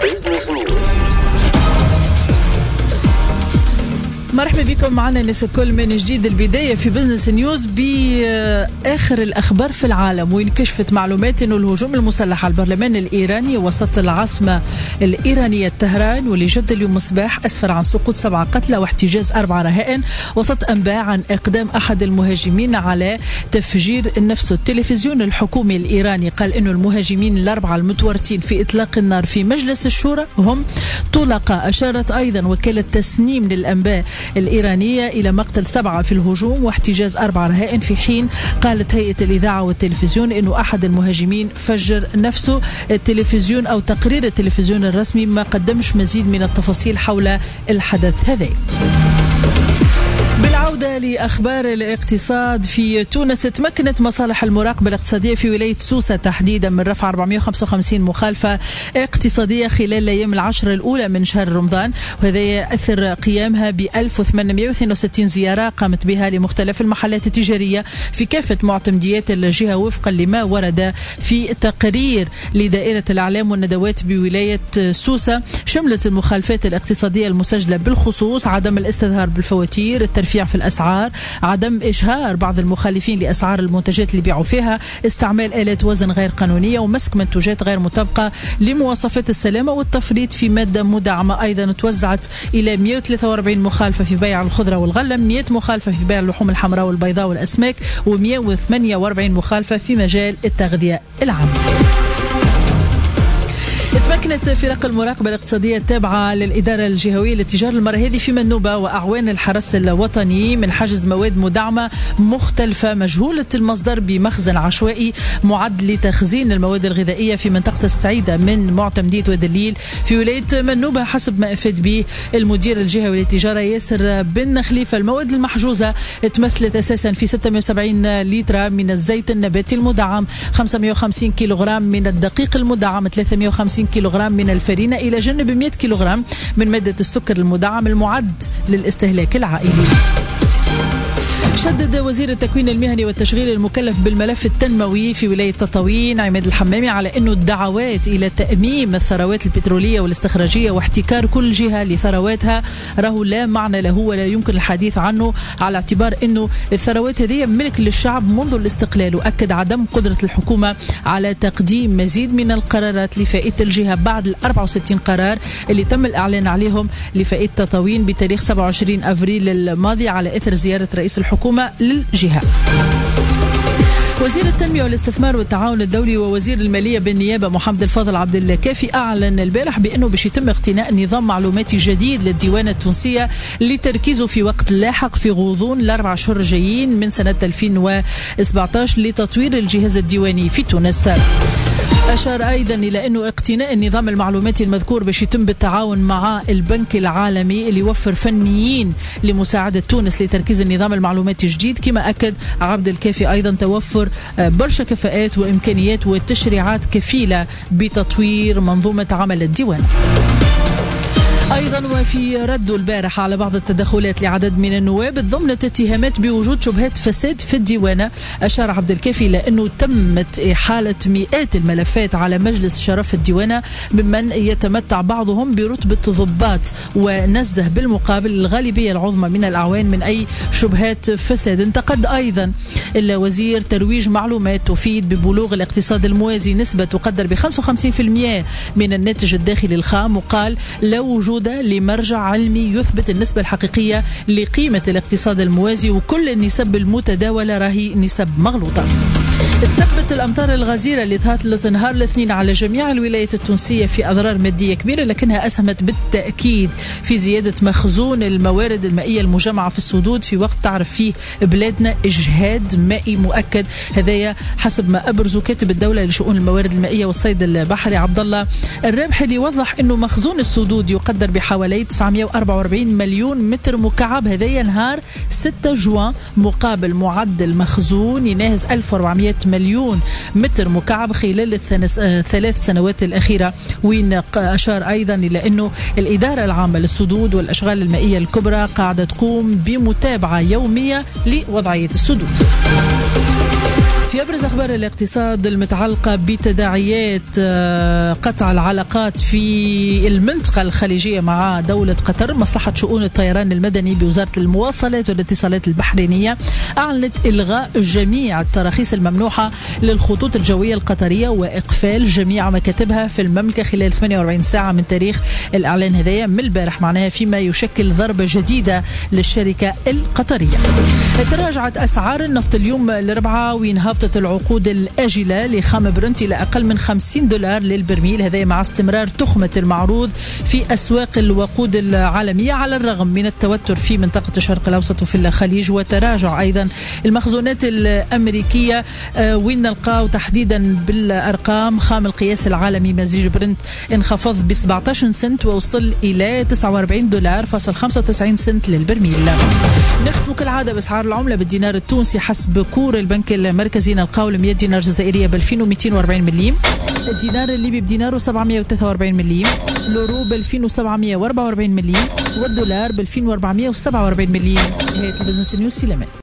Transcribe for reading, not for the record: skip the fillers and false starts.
مرحبا بكم معنا الناس الكل من جديد. البداية في بزنس نيوز بآخر الأخبار في العالم، وين كشفت معلومات أنه الهجوم المسلح على البرلمان الإيراني وسط العاصمة الإيرانية طهران واللي جد اليوم الصباح أسفر عن سقوط 7 قتلى واحتجاز 4 رهائن وسط أنباء عن إقدام أحد المهاجمين على تفجير نفسه. التلفزيون الحكومي الإيراني قال أنه المهاجمين ال4 المتورطين في إطلاق النار في مجلس الشورى هم طلقاء. أشارت أيضا وكالة تسنيم للأنباء الإيرانية إلى مقتل 7 في الهجوم واحتجاز 4 رهائن، في حين قالت هيئة الإذاعة والتلفزيون أنه أحد المهاجمين فجر نفسه. التلفزيون أو تقرير التلفزيون الرسمي ما قدمش مزيد من التفاصيل حول الحدث هذا. بالعودة لأخبار الاقتصاد في تونس، تمكنت مصالح المراقبة الاقتصادية في ولاية سوسة تحديدا من رفع 455 مخالفة اقتصادية خلال الأيام العشر الأولى من شهر رمضان، وهذا يأثر قيامها ب 1862 زيارة قامت بها لمختلف المحلات التجارية في كافة معتمديات الجهة وفقا لما ورد في تقرير لدائرة الأعلام والندوات بولاية سوسة. شملت المخالفات الاقتصادية المسجلة بالخصوص عدم الاستظهار بالفواتير، الترفيع في الأسعار، عدم إشهار بعض المخالفين لأسعار المنتجات اللي بيعوا فيها، استعمال آلات وزن غير قانونية، ومسك منتوجات غير مطابقة لمواصفات السلامة، والتفريط في مادة مدعمة. أيضا توزعت إلى 143 مخالفة في بيع الخضرة والغلة، 100 مخالفة في بيع اللحوم الحمراء والبيضاء والأسماك، و148 مخالفة في مجال التغذية العامة. تمكنت فرق المراقبة الاقتصادية التابعة للإدارة الجهوية للتجارة المرة هذه في منوبة وأعوان الحرس الوطني من حجز مواد مدعمة مختلفة مجهولة المصدر بمخزن عشوائي معد لتخزين المواد الغذائية في منطقة السعيدة من معتمدية وادي الليل في ولاية منوبة. حسب ما أفاد به المدير الجهوي للتجارة ياسر بن خليفة، المواد المحجوزة تمثلت أساسا في 670 لتر من الزيت النباتي المدعم، 550 كيلوغرام من الدقيق المدعم، 350 كيلوغرام من الفرينة، إلى جانب 100 كيلوغرام من مادة السكر المدعم المعد للاستهلاك العائلي. شدد وزير التكوين المهني والتشغيل المكلف بالملف التنموي في ولاية تطاوين عماد الحمامي على أنه الدعوات إلى تأميم الثروات البترولية والاستخراجية واحتكار كل جهة لثرواتها راه لا معنى له ولا يمكن الحديث عنه، على اعتبار أنه الثروات هذه ملك للشعب منذ الاستقلال. وأكد عدم قدرة الحكومة على تقديم مزيد من القرارات لفائدة الجهة بعد ال 64 قرار اللي تم الإعلان عليهم لفائدة تطاوين بتاريخ 27 أفريل الماضي على إثر زيارة رئيس الحكومة للجهة. وزير التنمية والاستثمار والتعاون الدولي ووزير المالية بالنيابة محمد الفاضل عبد الكافي أعلن البارح بأنه باش يتم اقتناء نظام معلوماتي جديد للديوانة التونسية لتركيزه في وقت لاحق في غضون ال4 أشهر الجايين من سنة 2017 لتطوير الجهاز الديواني في تونس. أشار أيضا إلى أنه اقتناء النظام المعلوماتي المذكور باش يتم بالتعاون مع البنك العالمي اللي يوفر فنيين لمساعدة تونس لتركيز النظام المعلوماتي الجديد. كما أكد عبد الكافي أيضا توفر برشا كفاءات وإمكانيات وتشريعات كفيلة بتطوير منظومة عمل الديوان. أيضا وفي رد البارح على بعض التدخلات لعدد من النواب ضمنت اتهامات بوجود شبهات فساد في الديوانة، أشار عبد الكافي إلى أنه تمت إحالة مئات الملفات على مجلس شرف الديوانة ممن يتمتع بعضهم برتبة ضباط، ونزه بالمقابل الغالبية العظمى من الأعوان من أي شبهات فساد. انتقد أيضا الوزير ترويج معلومات تفيد ببلوغ الاقتصاد الموازي نسبة تقدر ب 55% من الناتج الداخلي الخام، وقال لا وجود لمرجع علمي يثبت النسبة الحقيقية لقيمة الاقتصاد الموازي، وكل النسب المتداولة راهي نسب مغلوطة. تثبت الأمطار الغزيرة اللي تنهار الاثنين على جميع الولايات التونسية في أضرار مادية كبيرة، لكنها أسهمت بالتأكيد في زيادة مخزون الموارد المائية المجمعة في السدود في وقت تعرف فيه بلادنا إجهاد مائي مؤكد. هذايا حسب ما أبرزوا كاتب الدولة لشؤون الموارد المائية والصيد البحري عبد الله الرابحي، اللي يوضح أنه مخزون السدود يقدر بحوالي 944 مليون متر مكعب. هذايا نهار 6 جوان مقابل معدل مخزون يناهز 1400 مليون متر مكعب خلال الثلاث سنوات الأخيرة. وين أشار أيضا إلى أنه الإدارة العامة للسدود والأشغال المائية الكبرى قاعدة تقوم بمتابعة يومية لوضعية السدود. في أبرز أخبار الاقتصاد المتعلقة بتداعيات قطع العلاقات في المنطقة الخليجية مع دولة قطر، مصلحة شؤون الطيران المدني بوزارة المواصلات والاتصالات البحرينية أعلنت إلغاء جميع التراخيص الممنوحة للخطوط الجوية القطرية وإقفال جميع مكاتبها في المملكة خلال 48 ساعة من تاريخ الإعلان هذايا من البارح، معناها فيما يشكل ضربة جديدة للشركة القطرية. تراجعت أسعار النفط اليوم الأربعاء وانهبطت العقود الآجلة لخام برنت إلى أقل من $50 للبرميل، هذا مع استمرار تخمة المعروض في أسواق الوقود العالمية على الرغم من التوتر في منطقة الشرق الأوسط وفي الخليج، وتراجع أيضا المخزونات الأمريكية وين نلقاو تحديدا بالأرقام خام القياس العالمي مزيج برنت انخفض ب 17 سنت ووصل إلى $49.95 للبرميل. نختم كالعادة بأسعار العملة بالدينار التونسي حسب كور البنك المركزي نلقاو 100 دينار جزائرية ب 2240 مليم، الدينار الليبي بدينار 743 مليم، اليورو ب 2744 مليم، والدولار ب 2447 مليم. هي البزنس نيوز في الأمان.